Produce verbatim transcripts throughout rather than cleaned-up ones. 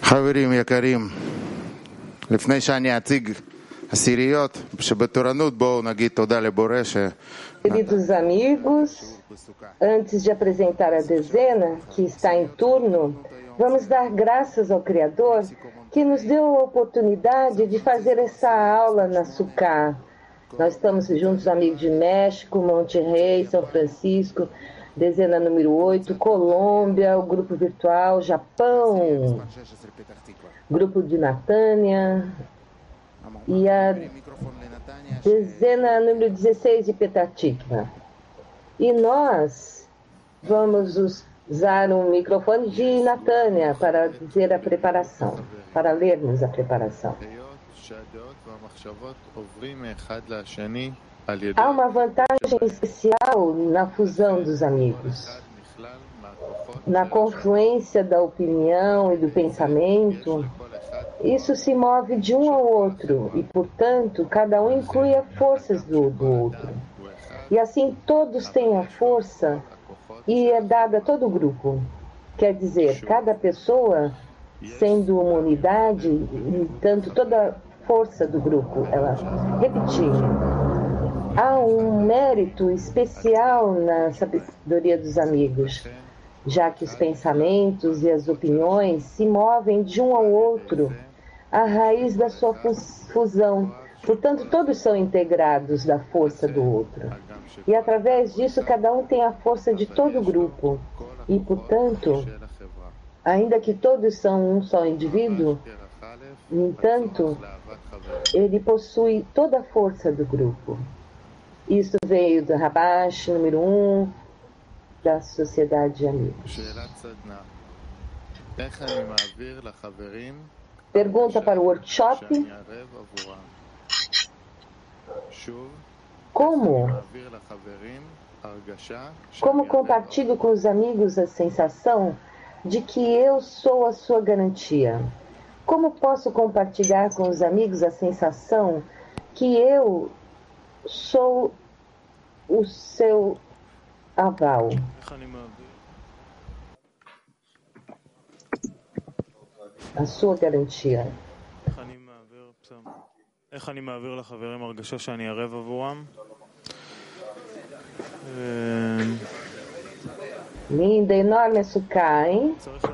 חברים יקרים, לפני שאני אציג עשיריות שבתורנות, בואו נגיד תודה לבורא ש... Queridos amigos, antes de apresentar a dezena que está em turno, vamos dar graças ao Criador que nos deu a oportunidade de fazer essa aula na Sukkah. Nós estamos juntos, amigos de México, Monterrey, São Francisco, dezena número oito, Colômbia, o grupo virtual, Japão, grupo de Natânia, e a dezena número dezesseis de Petah Tikva. E nós vamos usar um microfone de Natânia para dizer a preparação, para lermos a preparação. Há uma vantagem especial na fusão dos amigos, na confluência da opinião e do pensamento. Isso se move de um ao outro e, portanto, cada um inclui as forças do, do outro. E assim todos têm a força e é dada a todo o grupo. Quer dizer, cada pessoa sendo uma unidade, tanto toda a força do grupo, ela repetindo. Há um mérito especial na sabedoria dos amigos, já que os pensamentos e as opiniões se movem de um ao outro, a raiz da sua fusão. Portanto, todos são integrados da força do outro. E através disso, cada um tem a força de todo o grupo. E, portanto, ainda que todos são um só indivíduo, no entanto, ele possui toda a força do grupo. Isso veio do Rabash, número um, da Sociedade de Amigos. Pergunta para o workshop: Como? Como compartilho com os amigos a sensação de que eu sou a sua garantia? Como posso compartilhar com os amigos a sensação que eu sou o seu aval? A sua garantia. איך אני מעביר לחברים הרגשה שאני ערב עבורם? Linda, enorme Sukkah, hein?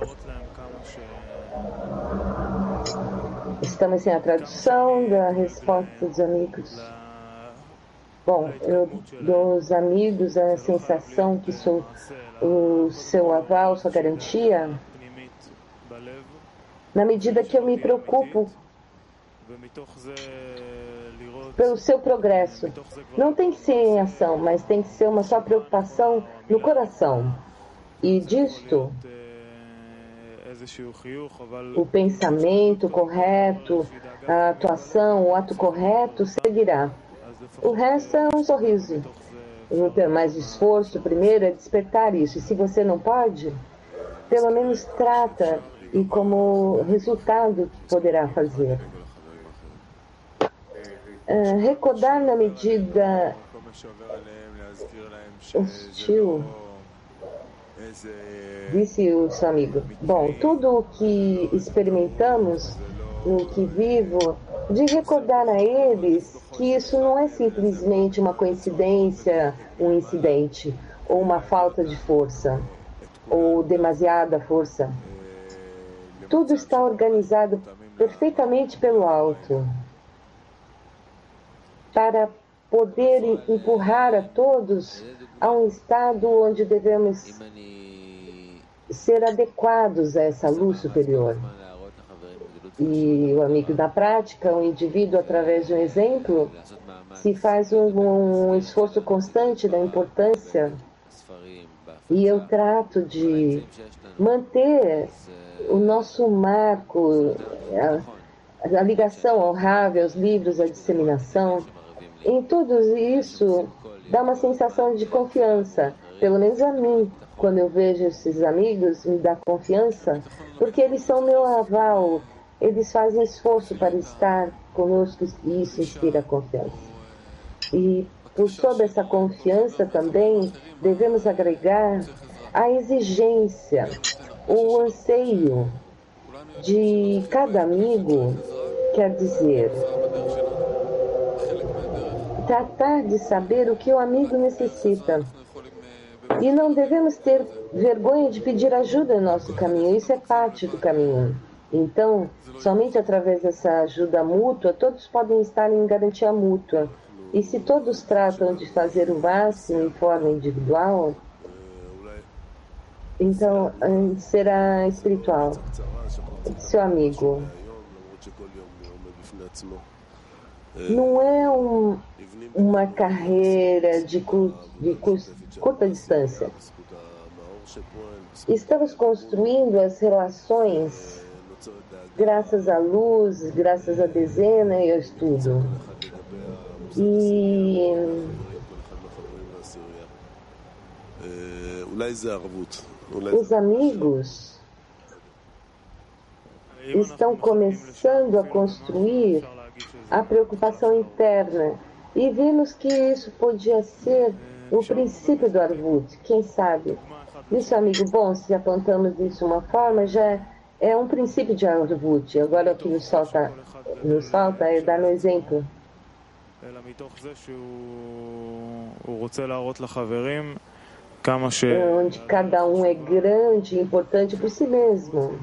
Estamos sem a tradução da resposta dos amigos. Bom, eu dou aos amigos a sensação que sou o seu aval, sua garantia, na medida que eu me preocupo pelo seu progresso. Não tem que ser em ação, mas tem que ser uma só preocupação no coração. E disto, o pensamento correto, a atuação, o ato correto seguirá. O resto é um sorriso. Não ter mais esforço, primeiro é despertar isso. E se você não pode, pelo menos trata e como resultado poderá fazer. Uh, recordar na medida hostil, disse o seu amigo. Bom, tudo o que experimentamos no que vivo, de recordar a eles que isso não é simplesmente uma coincidência, um incidente, ou uma falta de força, ou demasiada força. Tudo está organizado perfeitamente pelo alto, para poder empurrar a todos a um estado onde devemos ser adequados a essa luz superior. E o amigo da prática, o indivíduo, através de um exemplo, se faz um, um esforço constante da importância. E eu trato de manter o nosso marco, a, a ligação honrável aos livros, a disseminação. Em tudo isso, dá uma sensação de confiança. Pelo menos a mim, quando eu vejo esses amigos, me dá confiança, porque eles são meu aval. Eles fazem esforço para estar conosco e isso inspira confiança. E por toda essa confiança também devemos agregar a exigência, o anseio de cada amigo, quer dizer, tratar de saber o que o amigo necessita. E não devemos ter vergonha de pedir ajuda em nosso caminho, isso é parte do caminho. Então, somente através dessa ajuda mútua, todos podem estar em garantia mútua. E se todos tratam de fazer o máximo em forma individual, então será espiritual. Seu amigo, não é um, uma carreira de, cur, de cur, curta distância. Estamos construindo as relações graças à luz, graças à dezena e ao estudo. E os amigos estão começando a construir a preocupação interna e vimos que isso podia ser o princípio do Arvut, quem sabe? Isso, amigo, bom, se apontamos isso de uma forma, já é um princípio de Arvut. Agora o que nos falta, nos falta é dar um exemplo. Onde cada um é grande e importante por si mesmo.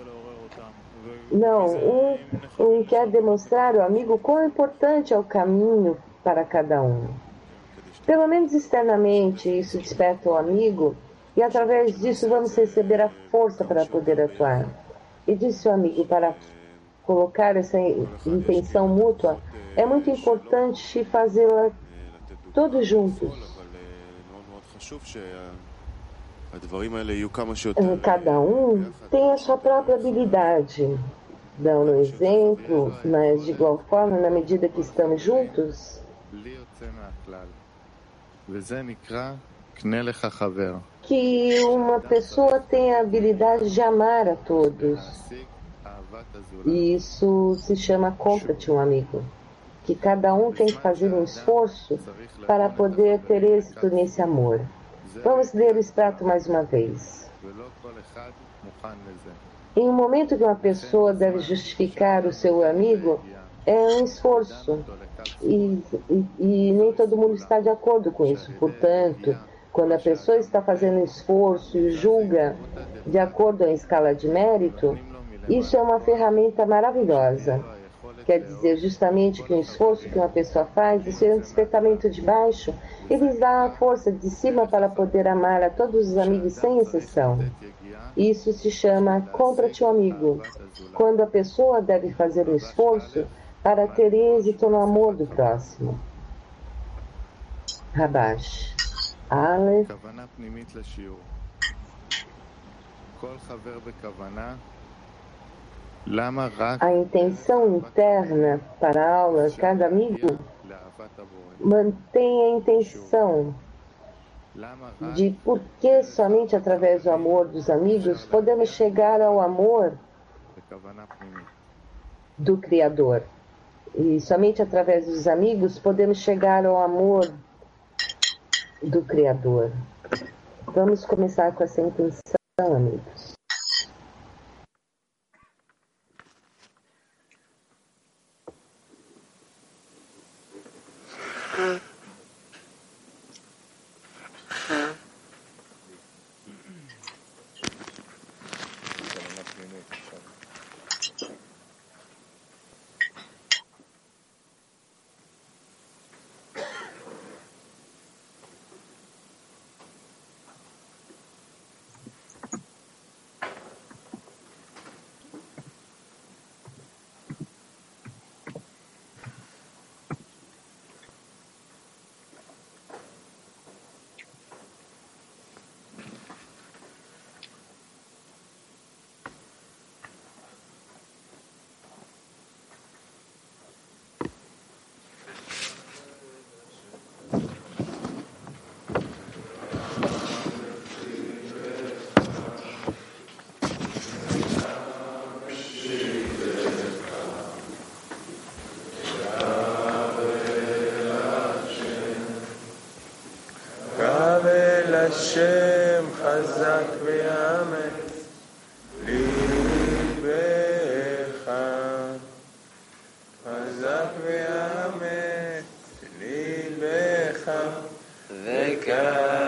Não, um, um quer demonstrar ao amigo quão importante é o caminho para cada um. Pelo menos externamente, isso desperta o amigo e através disso vamos receber a força para poder atuar. E disse o amigo, para colocar essa intenção mútua, é muito importante fazê-la todos juntos. Cada um tem a sua própria habilidade. Dando um exemplo, mas de igual forma, na medida que estamos juntos, que uma pessoa tem a habilidade de amar a todos. E isso se chama compra de um amigo. Que cada um tem que fazer um esforço para poder ter êxito nesse amor. Vamos ler o extrato mais uma vez. Em um momento que uma pessoa deve justificar o seu amigo, é um esforço. E, e, e nem todo mundo está de acordo com isso. Portanto, quando a pessoa está fazendo um esforço e julga de acordo com a escala de mérito, isso é uma ferramenta maravilhosa. Quer dizer, justamente que o esforço que uma pessoa faz, isso é um despertamento de baixo, e lhes dá a força de cima para poder amar a todos os amigos sem exceção. Isso se chama compra-te um amigo, quando a pessoa deve fazer um esforço para ter êxito no amor do próximo. Rabash. Aleph. A intenção interna para a aula, cada amigo mantém a intenção de por que somente através do amor dos amigos podemos chegar ao amor do Criador. E somente através dos amigos podemos chegar ao amor do Criador. Vamos começar com essa intenção, amigos. השם חזק ואמץ, ליבנו God.